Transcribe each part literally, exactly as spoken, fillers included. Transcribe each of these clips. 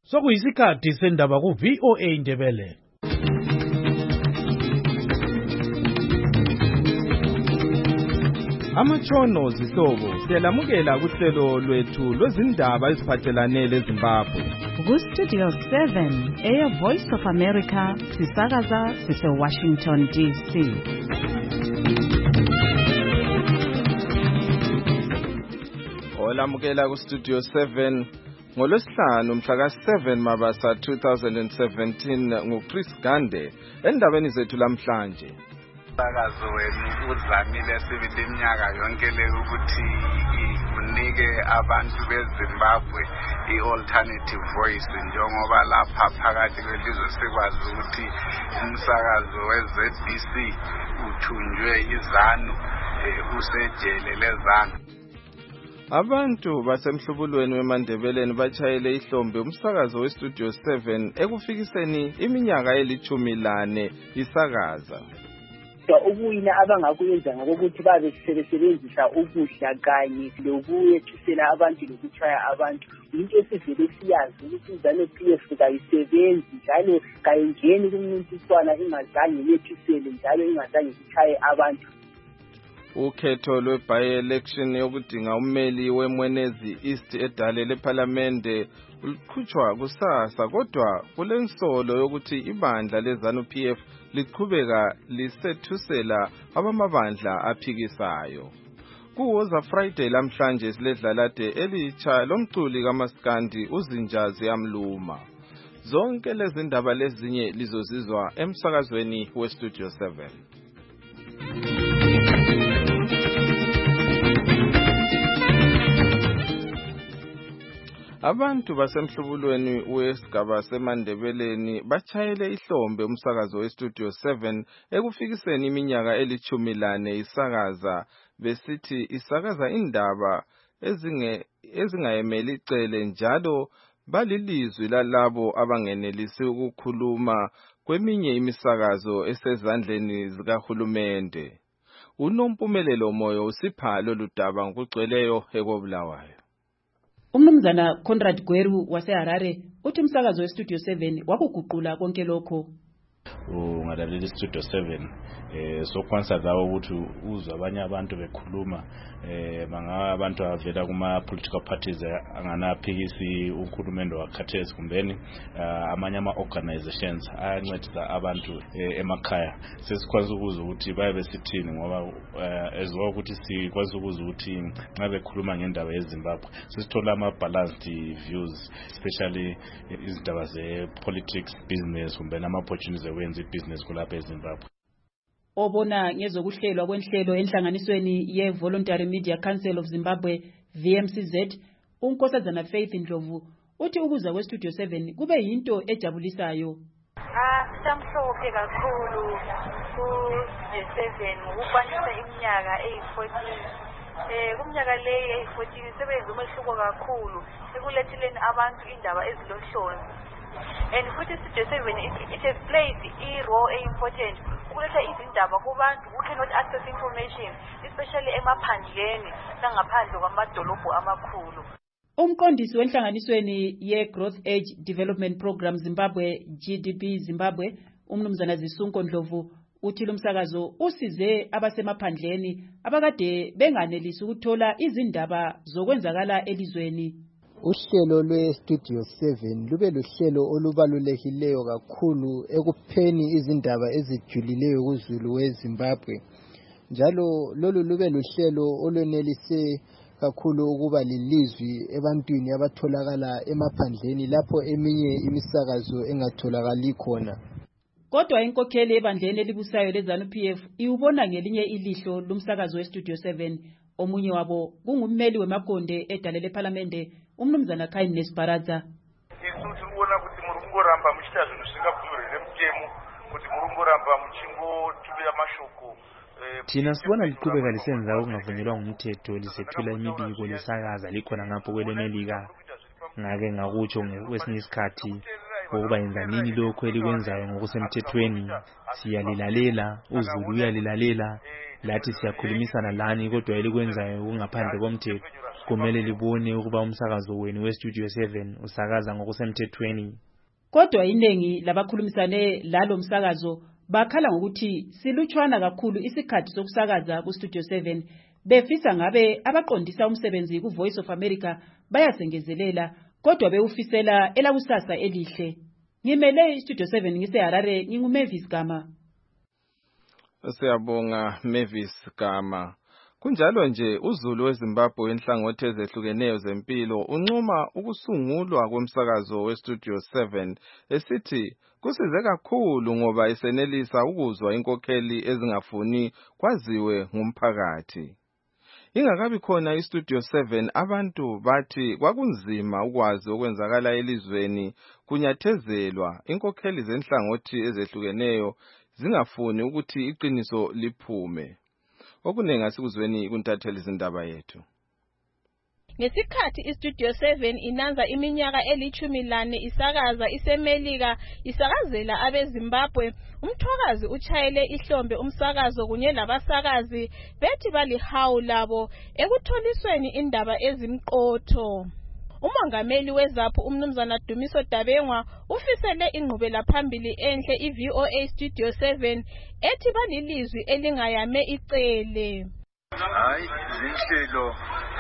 Sokuyisikhathi sendaba ku V O A Ndebele. Amatshono zihlobo siyalamukela kuhlelo lwethu lwezindaba eziphathelane leZimbabwe. Ku Studio seven, Air Voice of America, sisakaza sise Washington D C. Olamukela ku Studio seven ngolwesihlanu mhla ka seven Mabasa two thousand seventeen nguChris Gande endabeni zethu lamhlanje. Umsakazo wenu uzamile sibili iminyaka yonke le ukuthi unike abantu beZimbabwe i-alternative voice njengoba lapha phakathi kwelizwe sikwazi ukuthi umsakazo we-Z B C uthunjwe izanu usejele lezanu. Abantu basemhlubulweni weMandebeleni bachayele ihlombe umsakazo weStudio seven ekufikiseni iminyaka elithumi lane isakaza. Ubuyina abangakuyenza ngokuthi babe sebesebenzisa ukudla kanye lokuyethisela abantu lokuchaya abantu into esivele siyazi ukuthi izane P F kayisebenzi njalo kayingeni kumncintiswana ingazange yethisele njalo ingazange ichaye abantu. Ukhetho lwe-by-election yokudinga ummeli weMwenezi East edale lePhalamende luqhutshwa kusasa kodwa kulensolo yokuthi ibandla leZanu P F liqhubeka lisethusela abamabandla aphikisayo. Kuwoza Friday lamhlanje siledlalade elitsha lomculi kaMaskandi uZinjazi Amluma. Zonke lezi ndaba lezinye lizozizwa emsakazweni weStudio seven. Abantu basemhlubulweni wesigaba seMandebeleni bachayele ihlombe umsakazo weStudio seven ekufikiseni iminyaka elithumi lane isakaza besithi isakaza indaba ezinge ezingayemeli icele njalo balilizwi lalabo abangenelisi ukukhuluma kweminye imisakazo esezandleni zikahulumende. Unompumelelo moyo usipha lolu daba ngokugcweleyo ekobulawayo. Umnumzana Conrad Gweru waseHarare uthi umsakazo weStudio seven wakuguqula konke lokho. Ungalalela iStudio seven eh sokwanisa lawo ukuthi uzwe abanye abantu bekhuluma eh bangaba abantu avela kuma political parties anganaphikisi ukhulumendo wakhathesi kumbeni amanye ama organizations ayancedisa abantu emakhaya sesikwazi ukuzwa ukuthi bayabe sithini ngoba ezwa ukuthi sikwazi ukuzwa ukuthi nxa bekhuluma ngendaba yeZimbabwe sisithola ama balanced views especially izindaba ze politics business kumbeni ama opportunities wenza business kulapha eZimbabwe. Obona ngezokuhlelwa kwenhlelo enhlanganisweni ye Voluntary Media Council of Zimbabwe V M C Z uNkosazana Faith Ndlovu uthi ukuza kweStudio seven kube yinto ejabulisayo. Ah samhlophe kakhulu ku seven ukwanisa iminyaka eyi fourteen eh kumnyaka le eyi fourteen sebenza umehluko kakhulu ekulethileni abantu indaba ezilohlonzi. And futhi Studio seven it, it has played a role important ukuletha izindaba kubantu who cannot access information especially emaphandleni nangaphandle kwamadolobho amakhulu. Umqondisi wenhlanganisweni ye Growth Age Development Program Zimbabwe G D P Zimbabwe umnumzana Zisunko Ndlovu uthi lumsakazo usize abasemaphandleni abakade benganelisi ukuthola izindaba zokwenzakala elizweni. Uhlelo lweStudio seven lube luhlelo olubalulekileyo kakhulu ekupheni izindaba ezijulileyo kuzulu weZimbabwe. Njalo lolu lube luhlelo olwenelise kakhulu ukuba lilizwi ebantwini abatholakala emaphandleni lapho eminye imisakazo engatholakali khona. Kodwa inkokheli ebandleni elibusayo leZanu P F iubona ngelinye ilihlo lumsakazo weStudio seven. Omunye wabo kungummeli wemakonde edale lePhalamende umnumzana Kindness Baraza. Isuthi ubona ukuthi murungoramba muchita zvinhu zvingabvurire mutemo kuti murungoramba muchingo tubira mashoko. Thina sibona liqhubeka lisenza okungavunyelwa ngumthetho lisethula imibiko lesakaza likhona ngapho kwelemelika. Ngake ngakutsho ngokwesinye isikhathi ukuba yenza nini lokho elikwenzayo ngokusemthethweni siyalilalela uzulu uyalilalela lathi siyakhulumisana lani kodwa elikwenzayo kungaphandle komthetho kumele libone ukuba umsakazo wenu weStudio seven usakaza ngokusemthethweni. Kodwa iningi labakhulumisane lalo msakazo bakhala ngokuthi silutshwana kakhulu isikhathi sokusakaza kuStudio seven, befisa ngabe abaqondisa umsebenzi ku Voice of America bayasengezelela kodwa bewufisela elakusasa elihle. Ngimele iStudio seven ngiseHarare, nginguMavis Gama. Siyabonga Mavis Gama. Kunjalo nje uZulu weZimbabwe inhlangothi ezehlukeneyo zempilo uncoma ukusungulwa komsakazo weStudio seven esithi kusize kakhulu ngoba isenelisa ukuzwa inkokheli ezingafuni kwaziwe ngumphakathi. Ingakabi khona iStudio seven abantu bathi kwakunzima ukwazi okwenzakala elizweni kunyathezelwa inkokheli zenhlangothi ezehlukeneyo zingafuni ukuthi iqiniso liphume. Okunengi asikuzweni kuntatheli izindaba yethu. Ngesikhathi iStudio seven inanza iminyaka elithumi lane isakaza isemelika isakazela abeZimbabwe, umthwakazi uchayele ihlombe umsakazo kunye labasakazi bethi balihawu labo ekutholisweni indaba ezimqotho. Umongameli weZAPHU umnumzana Dumiso Dabengwa ufisele ingqubela phambili enhle iV O A Studio seven ethi balilizwi elingayame icele. Hayi zinhlelo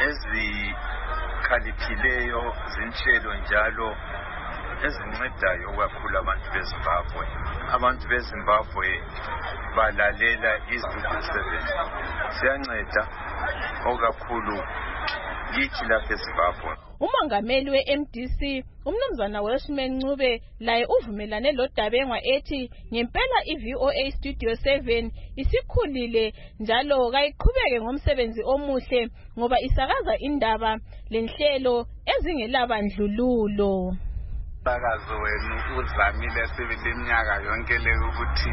ezikhaliphileyo, zinhlelo njalo ezincedayo kakhulu abantu beZimbabwe. Abantu beZimbabwe balalela iStudio seven. Siyanceda okakhulu kithi lapha eZimbabwe. Umongameli we-M D C umnumzana Welshman Ncube laye uvumelane loDabengwa ethi ngempela iV O A Studio seven isikhulile njalo kayiqhubeke ngomsebenzi omuhle ngoba isakaza indaba lenhlelo ezingelabandlululo. Umsakazo wenu uzamile sibili iminyaka yonke le ukuthi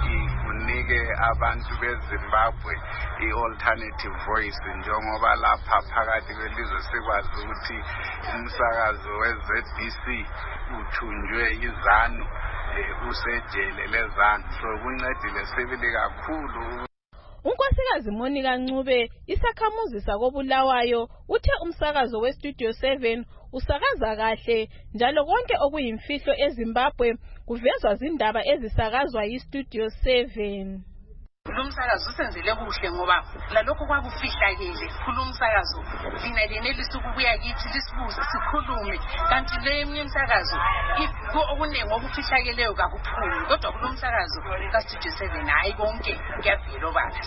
unike abantu beZimbabwe i-alternative voice njengoba lapha phakathi kwelizwe sikwazi ukuthi umsakazo we-Z B C uthunjwe izanu usejele lezanu, so kuncedile sibili kakhulu. Unkosikazi Monica Ncube isakhamuzi sakobulawayo uthe umsakazo weStudio seven usakaza kahle njalo konke okuyimfihlo eZimbabwe kuvezwa zindaba ezisakazwa yiStudio seven. Lumsakazo usenzele kuhle ngoba lalokho kwakufihlakele kulumsakazo lina lenelisa ukubuya kithi lisibuze sikhulume, kanti leminye umsakazo ikho okunengi okufihlakeleyo kakuphumi, kodwa kulumsakazo kaStudio seven hayi konke kuyavela obala.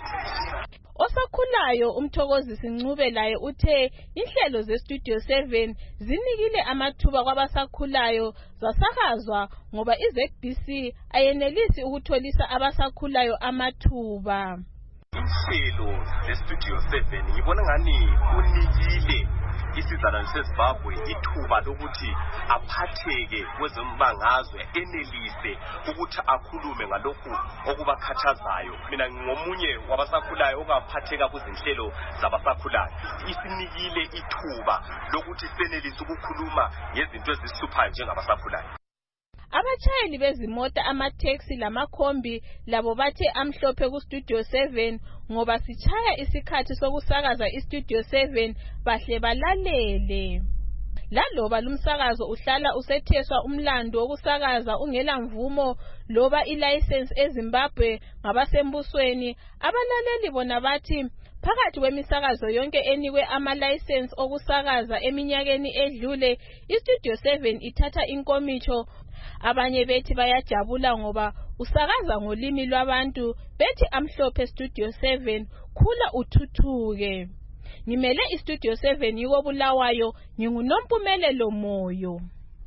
Osakhulayo umthokozisi Ncube laye uthe inhlelo zeStudio seven zinikile amathuba kwabasakhulayo zasakazwa ngoba iZ B C ayenelisi ukutholisa abasakhulayo amathuba. Inhlelo zeStudio seven ngibona ngani unikile isizalwane seZimbabwe ithuba lokuthi aphatheke kwezombangazwe enelise ukuthi akhulume ngalokhu okubakhathazayo. Mina ngomunye wabasakhulayo okaphatheka kuzinhlelo zabasakhulayo. Isinikile ithuba lokuthi senelise ukukhuluma ngezinto ezisipha njengabasakhulayo. Abachayeli bezimota amateksi lamakhombi labo bathe amhlophe kuStudio seven ngoba sichaya isikhathi sokusakaza iStudio seven bahle balalele. Laloba lumsakazo uhlala usetheswa umlando wokusakaza ungela mvumo loba ilicense eZimbabwe ngabasembusweni, abalaleli bona bathi phakathi kwemisakazo yonke enikwe ama-license okusakaza eminyakeni edlule iStudio seven ithatha inkomitsho. Abanye bethi bayajabula ngoba usakaza ngolimi lwabantu, bethi amhlophe Studio seven khula uthuthuke. Ngimele iStudio seven yiko Bulawayo, nginguNompumelelo Moyo.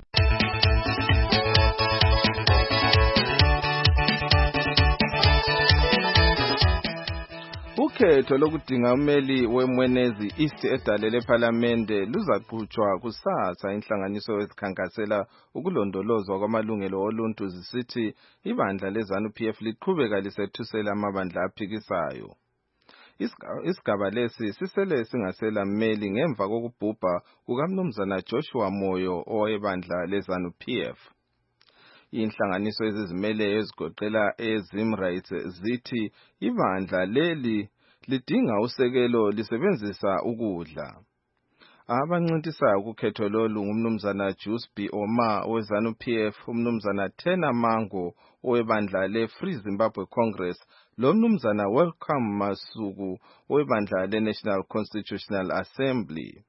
Ukhetho lokudinga umeli weMwenezi East edalele ePhalamende luzaqhutshwa kusasa. Inhlanganiso ezikhankasela ukulondolozwa kwamalungelo oluntu zisithi ibandla leZANU P F liqhubeka lisethusela amabandla aphikisayo. Isigaba lesi sisele singasela mmeli ngemva kokubhubha kukaMnumzana Joshua Moyo owebandla leZANU P F. Inhlanganiso ezizimeleyo ezigoqela eZim Rights zithi ibandla leli lidinga usekelo lisebenzisa ukudla. abancintisayo kukhetho lolu ngumnumzana Juice B Oma wezanu P F, umnumzana Tena Mango owebandla le Free Zimbabwe Congress, lo mnumzana Welcome Masuku owebandla le National Constitutional Assembly.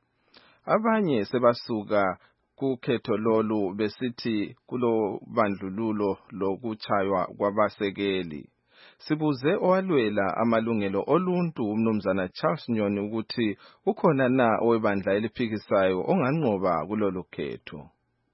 Abanye sebasuka kukhetho lolu besithi kulo bandlululo lokuchaywa kwabasekeli. Sibuze owalwela amalungelo oluntu umnumzana Charles Nyoni ukuthi ukhona na owebandla eliphikisayo onganqoba kulolu khetho.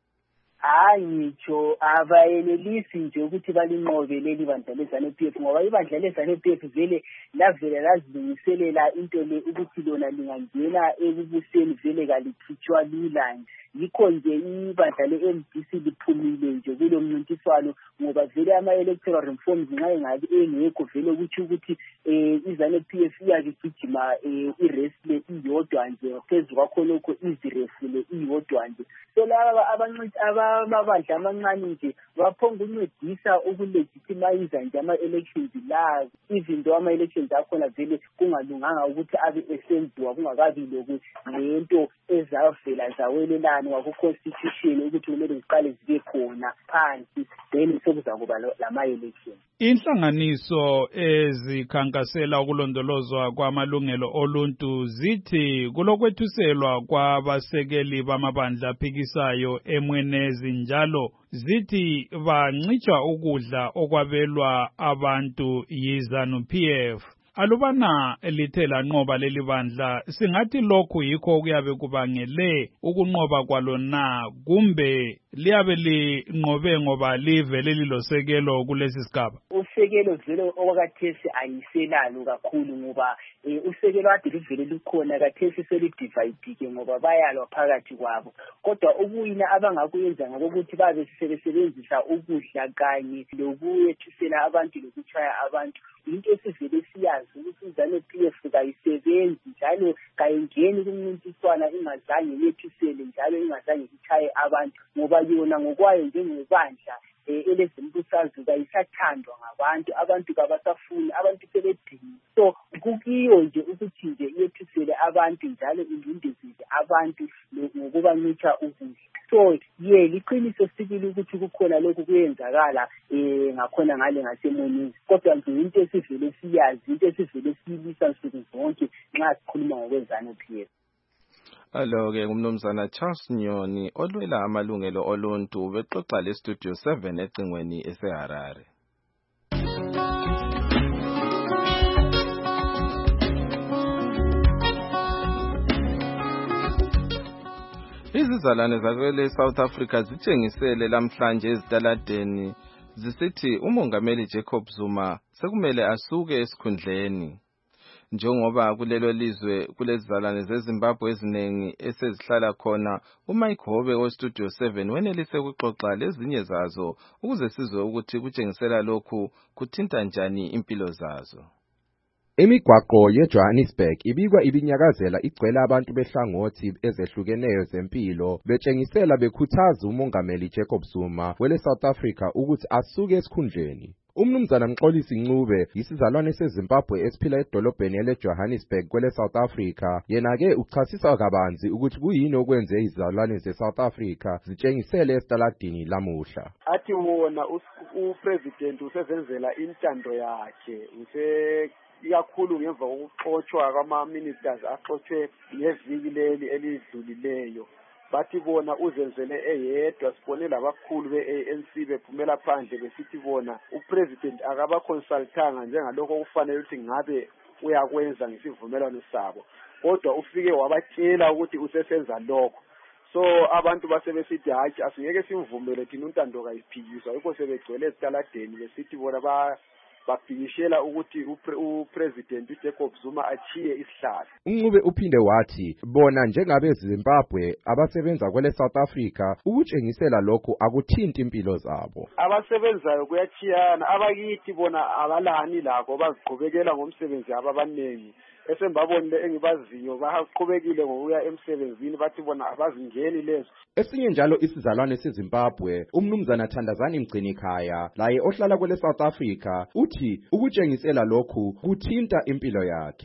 Hayi ngitsho abayelelisi nje ukuthi balinqobe leli bandla lezanu P F ngoba ibandla lezanu P F vele lavela lazilungiselela into le ukuthi lona lingangena ekubuseni vele kalikhitshwa lula nje. Yikho nje ibandla le-M D C liphumile nje kulo mncintiswano ngoba vele ama-electoral reforms nxa engabe engekho vele ukuthi ukuthi um izanu P F iyakigijima um iresle iyodwa nje phezu kwakhonokho izirefule iyodwa nje. So laba amabandla amancane nje baphonga ukuncedisa ukulegitimize nje ama-elections la, even though ama-elections akhona vele kungalunganga ukuthi abe esenziwa kungakabi lento ezavela zawelelana ku-constitution ukuthi kumele ziqale zibe khona phansi then sekuzakuba lama-election. Inhlanganiso ezikhankasela ukulondolozwa kwamalungelo oluntu zithi kulokwethuselwa kwabasekeli bamabandla aphikisayo emwenezi njalo zithi bancitshwa ukudla okwabelwa abantu yizanu P F. Alubana lithe lanqoba leli bandla singathi lokhu yikho okuyabe kubangele ukunqoba kwalona kumbe liyabe linqobe ngoba livele lilosekelo kulesi sigaba. Usekelo vele okwakathesi ayiselalo kakhulu ngoba usekelo ade livele likhona kathesi selidivide ngoba bayalwa phakathi kwabo. Kodwa ubuyina abangakuyenza ngokuthi babe sebesebenzisa ukudla kanye lokuyethisela abantu lokuchaya abantu. Into esivele siyazi ukuthi izanu P F kayisebenzi njalo kayingeni kumncintiswana ingazange yethisele njalo ingazange ichaye abantu ngoba yona ngokwayo njengebandla elezimbusazwe kayisathandwa ngabantu, abantu kabasafuni, abantu sebedini. So kukiyo nje ukuthi nje yethisele abantu njalo ilindezile abantu ngokubancitha ukudla. So ye liqiniso sibili ukuthi kukhona lokhu kuyenzakala eh ngakhona ngale ngasemonini kodwa nje into esivele siyazi into esivele siyibisa nsuku zonke nxa sikhuluma ngokwezanu P F. Alo ke umnumzana Charles Nyoni olwela amalungelo oluntu bexoxa le Studio seven ecingweni eseHarare. Izizalwane zakwele South Africa zitshengisele lamhlanje ezitaladeni zisithi umongameli Jacob Zuma sekumele asuke esikhundleni. Njengoba kulelo lizwe kulezizalwane zeZimbabwe ezinengi esezihlala khona, uMike Hobe we Studio seven wenelise ukuxoxa lezinye zazo ukuze sizwe ukuthi kutshengisela lokhu kuthinta njani impilo zazo. Imigwaqo yeJohannesburg ibikwa ibinyakazela igcwele abantu behlangothi ezehlukeneyo zempilo betshengisela bekhuthaza umongameli Jacob Zuma wele South Africa ukuthi asuke esikhundleni. Umnumzana Mxolisi Ncube isizalwane seZimbabwe esiphila edolobheni leJohannesburg kwele South Africa yena ke uchasisa kabanzi ukuthi kuyini okwenze izizalwane zeSouth Africa zitshengisele esitaladini lamuhla. Athi wona upresident usezenzela intando yakhe use ikakhulu ngemva kokuxotshwa kwama-ministers axotshwe ngeviki leli elidlulileyo. Bathi bona uzenzele eyedwa sibone labakhulu be-A N C bephumela phandle besithi bona upresident akabaconsultanga njengalokho okufanele ukuthi ngabe uyakwenza ngesivumelwano sabo. Kodwa ufike wabatshela ukuthi usesenza lokho. So abantu basebesithi hayi asingeke simvumele thina untando kayiphikiswa yikho sebegcwele esitaladeni besithi bona ba bapikishela ukuthi upresident Jacob Zuma achiye isihlalo. Uncube uphinde wathi bona njengabe Zimbabwe abasebenza kwele South Africa ukutshengisela lokho akuthinti impilo zabo. Abasebenzayo kuyachiyana abakithi bona abalani lakho baziqhubekela ngomsebenzi ababanengi. Esembabonile engibaziyo bahaqhubekile ngokuya emsebenzini bathi bona abazingeni lezo. Esinye njalo isizalwane seZimbabwe umnumzana Thandazani Mgcinikhaya laye ohlala kwele South Africa uthi ukutshengisela lokhu kuthinta impilo yakhe.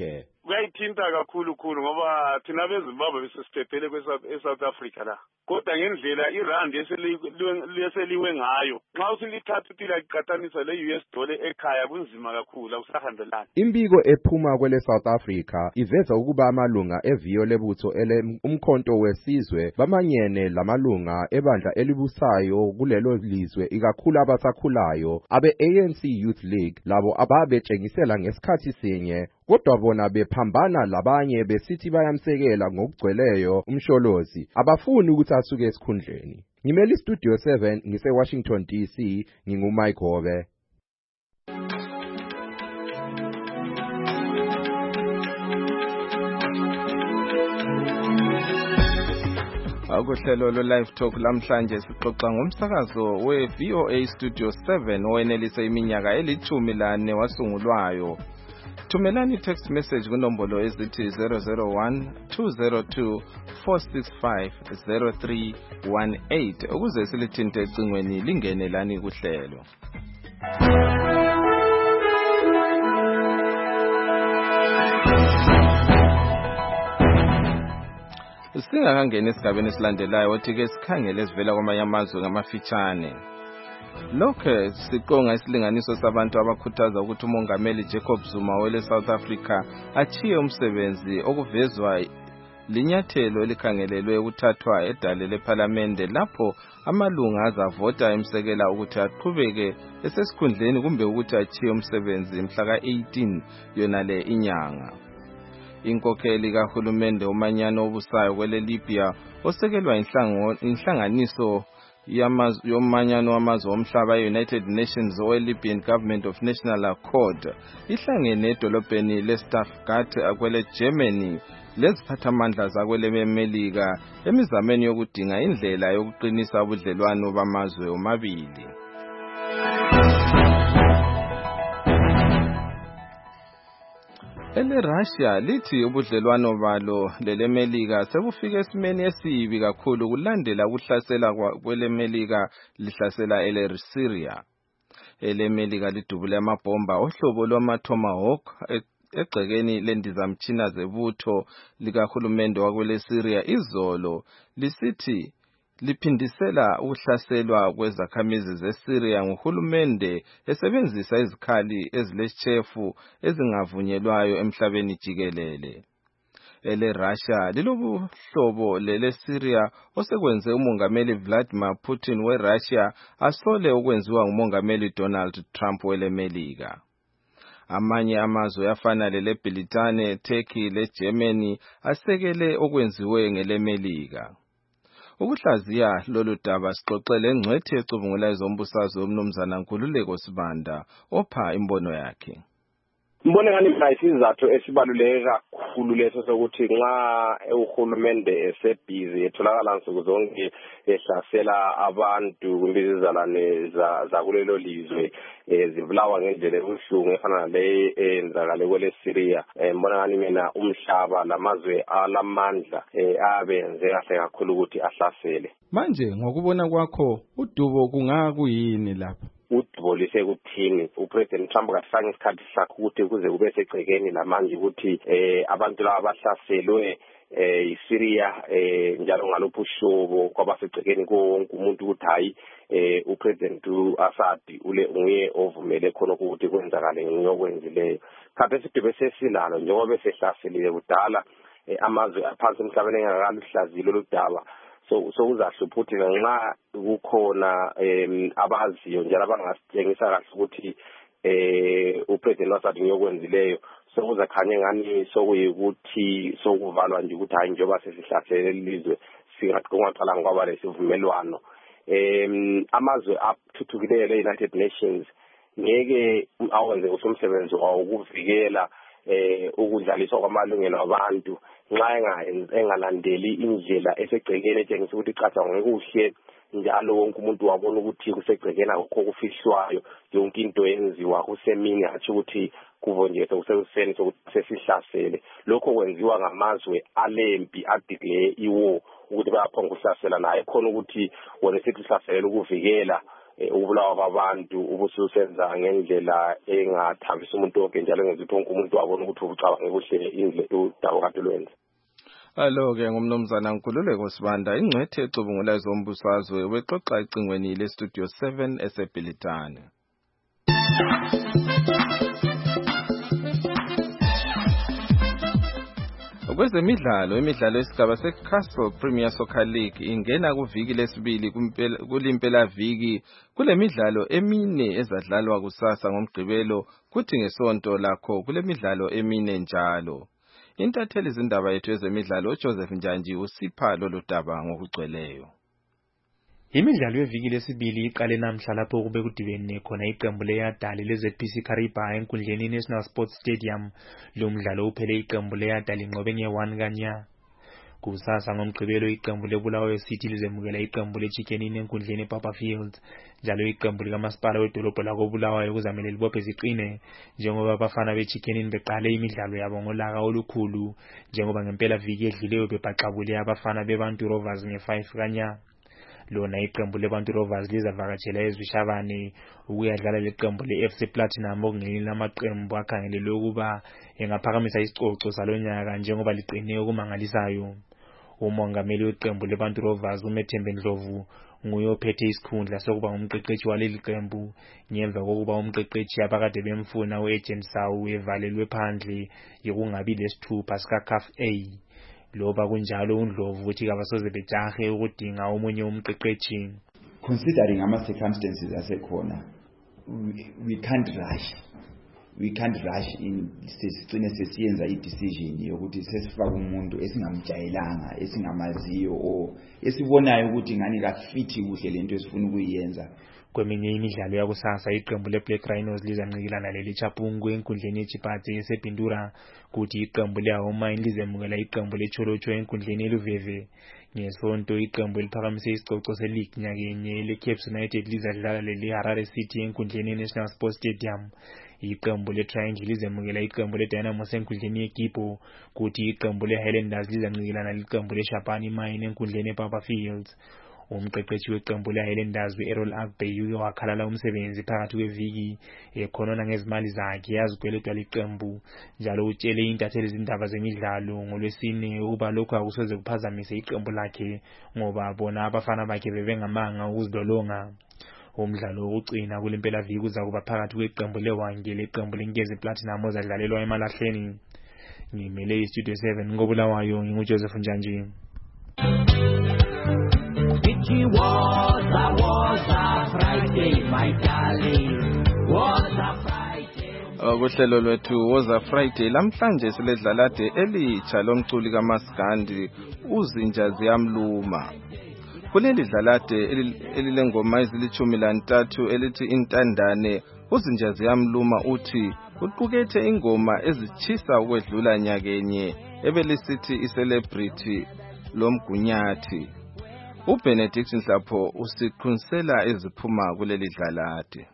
kuyayithinta kakhulu khulu ngoba thina beZimbabwe besisiphephele kwe-South Africa la kodwa ngendlela irandi eseliwe ngayo nxa usilithatha uthi laqathanisa le-U S dollar ekhaya kunzima kakhulu awusahambelani. Imbiko ephuma kwele South Africa iveza ukuba amalunga eviyo lebutho ele umkhonto wesizwe bamanyene lamalunga ebandla elibusayo kulelo lizwe ikakhulu abasakhulayo abe-A N C Youth League labo ababetshengisela ngesikhathi sinye kodwa bona bephambana labanye besithi bayamsekela ngokugcweleyo umsholozi abafuni ukuthi asuke esikhundleni. Ngimeli Studio seven ngise Washington D C nginguMike Hobe. Akuhlelo lo live talk lamhlanje sixoxa ngomsakazo we V O A Studio seven owenelise iminyaka elithumi lane wasungulwayo. Thumelani text message kunombolo ezithi zero zero one two zero two four six five zero three one eight ukuze silithinte ecingweni lingene lani kuhlelo. Singakangena esigabeni esilandelayo othi ke sikhangele esivela kwamanye amazwe ngamafitshane. Lokho siqonga isilinganiso sabantu abakhuthaza ukuthi umongameli Jacob Zuma wele South Africa achiye umsebenzi okuvezwa linyathelo elikhangelelwe ukuthathwa edale leParliament lapho amalunga azavota emsekela ukuthi aqhubeke esesikhundleni kumbe ukuthi achiye umsebenzi mhla ka eighteen yona le inyanga. Inkokheli kahulumende umanyano obusayo kwele Libya osekelwa inhlanganiso yomanyano wamazwe omhlaba e-United Nations we-Libyan Government of National Accord ihlangene edolobheni leStaffgart kwele Germany leziphathamandla zakwele Melika emizameni yokudinga indlela yokuqinisa ubudlelwano bamazwe omabili. Ele Russia lithi ubudlelwano balo lele Melika sebufike esimeni esibi kakhulu kulandela ukuhlasela kwele Melika lihlasela ele Syria. Ele Melika lidubule amabomba ohlobo lwama Tomahawk egcekeni lendizamtshina zebutho likahulumende wakwele Syria izolo lisithi liphindisela ukuhlaselwa kwezakhamizi zeSyria nguhulumende esebenzisa izikhali ezileshefu ezingavunyelwayo emhlabeni jikelele. Ele Russia lilobuhlobo lele Syria osekwenze umongameli Vladimir Putin weRussia asole okwenziwa ngumongameli Donald Trump wele Melika. Amanye amazwe afana lele Britane, Turkey le Germany asekele okwenziwe ngele Melika. Ukuhlaziya lolu daba sixoxele engcwethi ecubungula ezombusazwe umnumzana Nkululeko Sibanda opha imbono yakhe. Mbone ngani isizathu esibaluleke kakhulu leso sokuthi nxa uhulumende esebhizi etholakala nsuku zonke ehlasela abantu kumbizizalane za kulelo lizwe zivulawa ngendlela ebuhlungu efana le enzakale kwele Syria. Mbona ngani mina umhlaba lamazwe alamandla abenze kahle kakhulu ukuthi ahlasele. Manje ngokubona kwakho udubo kungakuyini lapha? Udubo lisekuthini uPresident Trump kasifanga isikhathi sakhe ukuthi kuze kube segcekeni lamanje ukuthi eh abantu laba bahlaselwe eh iSyria eh njalo ngalopho ushobo kwabasegcekeni konke umuntu ukuthi hayi eh uPresident Assad ule nguye ovumele khona ukuthi kwenzakale ngiyokwenzileyo. Khabe sidibe sesilalo njengoba sehlaselile kudala amazwe aphansi emhlabeni engakaluhlazilo ludaba. So so uzahlupha ukuthi nxa kukhona em abaziyo njalo abangasitshengisa kahle ukuthi eh uPresident Assad ngiyokwenzileyo so uzakhanye ngani sokuyikuthi sokuvalwa nje ukuthi hayi njengoba sesihlahlele lelizwe singaqiqala ngoba lesivumelwano em amazwe athuthukileyo le-United Nations ngeke awenze umsebenzi wawo ukuvikela eh ukudlaliswa kwamalungelo abantu nxa engalandeli indlela esegcekeni etshengisa ukuthi icaca ngekuhle njalo wonke umuntu wabona ukuthi kusegcekeni akukho kufihlwayo yonke into yenziwa kusemini athi ukuthi kuvonjezwe kusekuseni sokuthi sesihlasele lokho kwenziwa ngamazwe alempi adeclare iwar ukuthi bayaphonga ukuhlasela naye khona ukuthi wona sithi sihlaselela ukuvikela ubulawa kwabantu ubususenza ngendlela engathambisa umuntu wonke njalo ngenza ukuthi wonke umuntu wabona ukuthi ubucabanga kuhle indlela udaba kade lwenza. Alo-ke ngumnumzana Nkululeko Sibanda ingcwethe ecubungula zombusazwe wexoxa ecingweni le-Studio seven eseBhilitane. Kwezemidlalo imidlalo yesigaba seCastle Premier Soccer League ingena kuviki lesibili kulimpela viki kulemidlalo emine ezadlalwa kusasa ngoMgqibelo kuthi ngesonto lakho kulemidlalo emine njalo. Intatheli izindaba yethu ezemidlalo uJoseph Njanji usipha lolu daba ngokugcweleyo. Imidlalo yeviki lesibili iqale namhla lapho kube kudibene khona iqembu leYadali le-Z P C Kariba enkundleni National Sports Stadium. Lo mdlalo uphele iqembu leYadali inqobe nge-one kanya. Kusasa ngoMgqibelo iqembu leBulawayo City lizemukela iqembu leChicken Inn enkundleni Papa Fields. Njalo iqembu likamasipala wedolobho lakoBulawayo kuzamele libophe ziqine njengoba abafana beChicken Inn beqale imidlalo yabo ngolaka olukhulu njengoba ngempela viki edlileyo bebaxabule abafana beBantu Rovers nge-five kanya. Lona iqembu leBantu Rovers lizavakatshela eZwishavane ukuyadlala leqembu le-F C Platinum okungenini lamaqembu akhangelelwe ukuba engaphakamisa isicoco salonyaka njengoba liqine okumangalisayo. Umongameli weqembu leBantu Rovers uMethembe Ndlovu nguye ophethe isikhundla sokuba ngumqeqeshi waleli qembu ngemva kokuba umqeqeshi abakade bemfuna uAgent Sawu evalelwe phandle yokungabi lesithupha sika-C A F A. Loba kunjalo uNdlovu uthi kabasoze bejahe ukudinga omunye umqeqeshi. Considering ama circumstances asekhona, we, we can't rush. We can't rush in sesicine sesiyenza i-decision yokuthi sesifaka umuntu esingamjayelanga esingamaziyo o esibonayo ukuthi ngani kafithi kuhle lento esifuna ukuyenza. Kweminye imidlalo yakusasa iqembu leBlack Rhinos lizancikilana leliChapungu enkundleni yeChipatsi esePindura kuthi iqembu leHomine lizemukela iqembu leCholocho enkundleni eLuveve. Ngesonto iqembu eliphakamise isicoco seleague nyakenye leCape United lizadlala leliHarare City enkundleni yeNational Sports Stadium. Iqembu leTriangle lizemukela iqembu leDynamo enkundleni yeKipo kuthi iqembu leHighlanders lizancikilana leqembu leShapani Mine enkundleni ePapa Fields. Umqeqeshi weqembu leHighlanders u-Errol Agbe uke wakhalala umsebenzi phakathi kweviki ekhonona ngezimali zakhe yazigweledwa liqembu njalo utshele intatheli izindaba zemidlalo ngolwesine ukuba lokho akusoze kuphazamise iqembu lakhe ngoba bona abafana bakhe bebengamanga ukuzilolonga. Umdlalo wokugcina kulempela viki uzakuba phakathi kweqembu leWange leqembu leNkezi Platinum ozadlalelwa eMalahleni. Ngimele iStudio seven ngobulawayo nginguJoseph Njanji. It was a, was a Friday, my darling, was a Friday. Kuhlelo lwethu was a Friday lamhlanje siledlalade elitsha lomculi kaMaskandi uzinja ziyamluma. Kuleli dlalade elilengoma ezilithumi lantathu elithi intandane uzinja ziyamluma uthi uqukethe ingoma ezichisa ukwedlula nyakenye ebelisithi iCelebrity lomgunyathi. uBenedict Nhlapho usiqunisela eziphuma kuleli dlalade.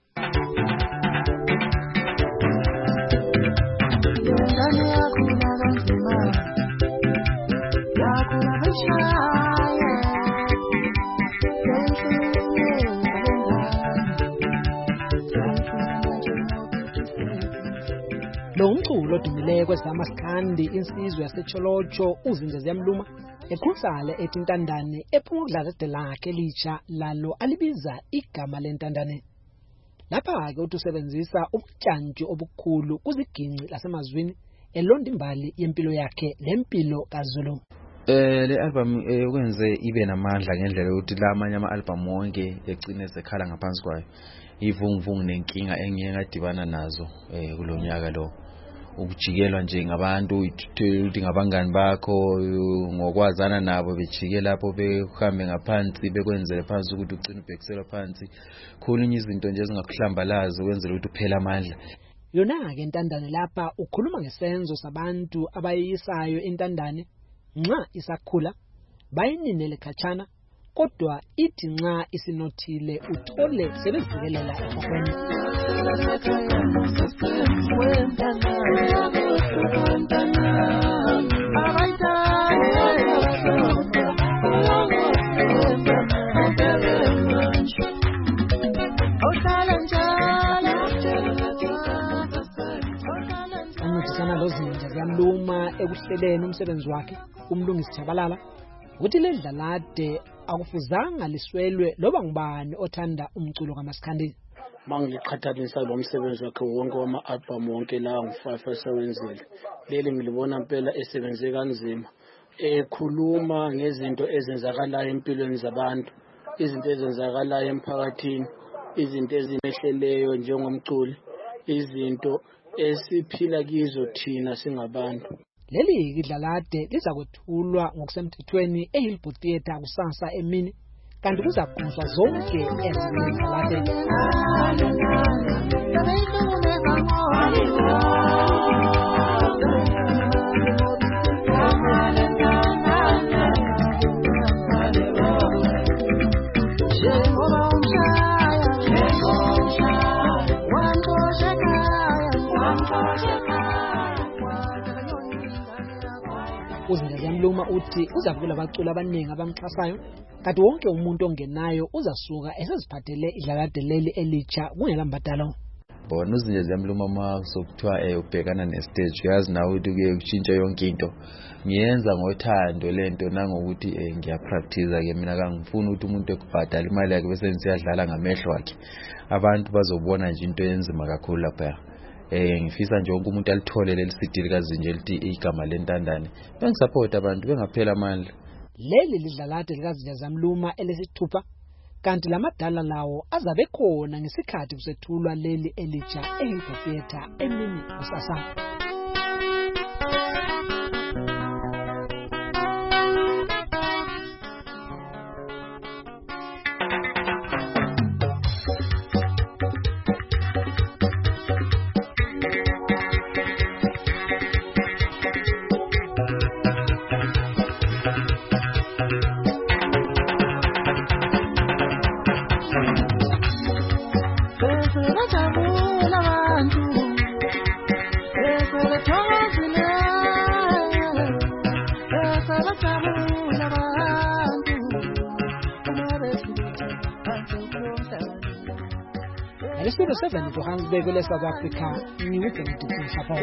Lo mculo odumile kweZamaskandi insizwe yaseCholocho uzinja ziyamluma ekhusale ethi intandane ephuma ukudlala delakhe elitsha lalo alibiza igama lentandane. Lapha ke utusebenzisa ubutshantshi obukhulu kuziginci lasemazwini elonda imbali yempilo yakhe lempilo kaZulu. Eh le album ekwenze ibe namandla ngendlela ukuthi la amanye ama album wonke egcine sekhala ngaphansi kwayo. Ivunguvungu nenkinga engiyeke ngadibana nazo eh kulonyaka lo. Ukujikelwa nje ngabantu ukuthi ngabangani bakho ngokwazana nabo bejike lapho behambe ngaphansi bekwenzele phansi ukuthi ugcine ubhekisela phansi khulunye izinto nje ezingakuhlambalaza ukwenzela ukuthi uphela amandla. Yona ke intandane lapha ukhuluma ngesenzo sabantu abayisayo intandane nxa isakhula bayininele khatshana kodwa ithi nxa isinothile uthole sebezikelela ekhokweni. ekuhleleni umsebenzi wakhe umlungisi Chabalala uthi ledlalade akufuzanga liswelwe loba ngubani othanda umculo kaMaskandi. Mangiqhathanisa lo msebenzi wakhe wonke wama-album wonke la ngu-five esewenzile, leli ngilibona impela esebenze kanzima, ekhuluma ngezinto ezenzakalayo empilweni zabantu, izinto ezenzakalayo emphakathini, izinto ezimehleleyo njengomculi, izinto esiphila kizo thina singabantu. Leli idlalade liza kwethulwa ngokusemthethweni eHillbrook Theatre kusasa emini, kanti kuzakhuzwa zonke ezidlalade. Uzinjazi Mluma uthi uza kuvela abaculi abaningi abamxhasayo, kanti wonke umuntu ongenayo uzasuka eseziphathele idlalade leli elitsha kungelambadalo. Bona uzinjazi Mluma ma sokuthiwa eh ubhekana nestage, yazi nawe ukuthi kuye kutshintsha yonke into. Ngiyenza ngothando lento nangokuthi eh ngiyapractice ke mina kangifuni ukuthi umuntu ekubhadala imali yakhe bese siyadlala ngamehlo akhe. Abantu bazobona nje into enzima kakhulu lapha. Eh ngifisa nje wonke umuntu alithole leli C D likazinje lithi igama lentandane. Bengisupport abantu bengaphela amandla. Leli lidlalade likazinjazi Mluma elesithupha, kanti lamadala lawo azabe khona ngesikhathi kusethulwa leli elitsha eHillbrook Theatre emini kusasa. Studio seven Johannesburg kule South Africa ni weekend tukusapho.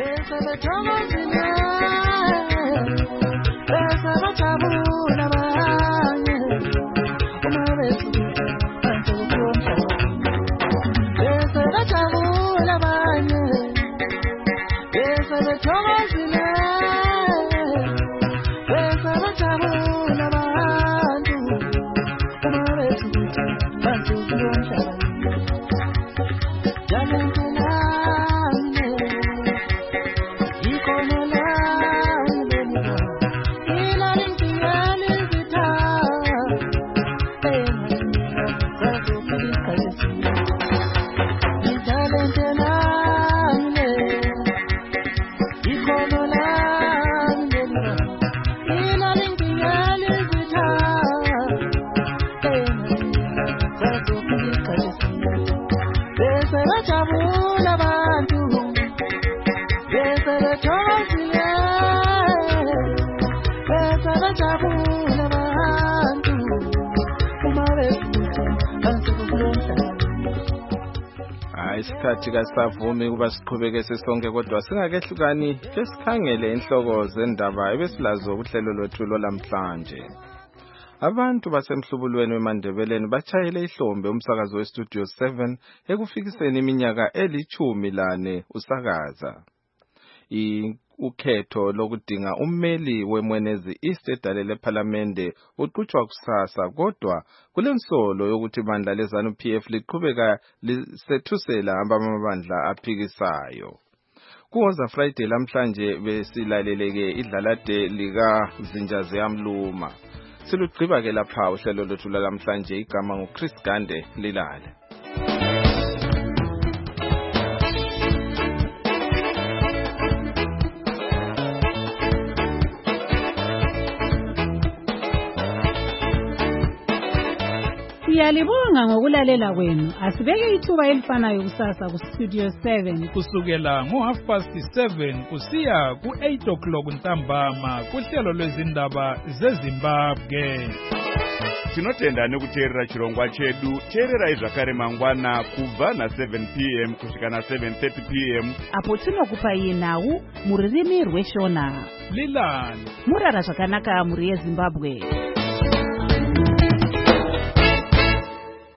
Isikhathi kasavumi kuba siqhubeke sesonke kodwa singakehlukani ke sikhangele inhloko zendaba ebesilazo kuhlelo lwethu lamhlanje. Abantu basemhlubulweni weMandebeleni bachayele ihlombe umsakazo weStudio seven ekufikiseni iminyaka elithumi lane usakaza. Ukhetho lokudinga ummeli weMwenezi East edale lePhalamende uqhutshwa kusasa, kodwa kulensolo yokuthi ibandla leZANU P F liqhubeka lisethusela amabandla aphikisayo. Kuwoza Friday lamhlanje besilaleleke idlalade lika Zinjazi Mluma. Silugqiba ke lapha uhlelo lwethu lamhlanje, igama nguChris Gande lilale. Siyalibonga ngokulalela kwenu. Asibeke ithuba elifanayo kusasa ku Studio seven kusukela ngo half past seven kusiya ku eight o'clock ntambama kuhlelo lwezindaba zeZimbabwe. tinotenda nekuteerera chirongwa chedu. Teererai zvakare mangwana kubva na seven p m kusvika na seven thirty p m apo tinokupai nhau mururimi rweshona. Lilan murara zvakanaka muri yeZimbabwe.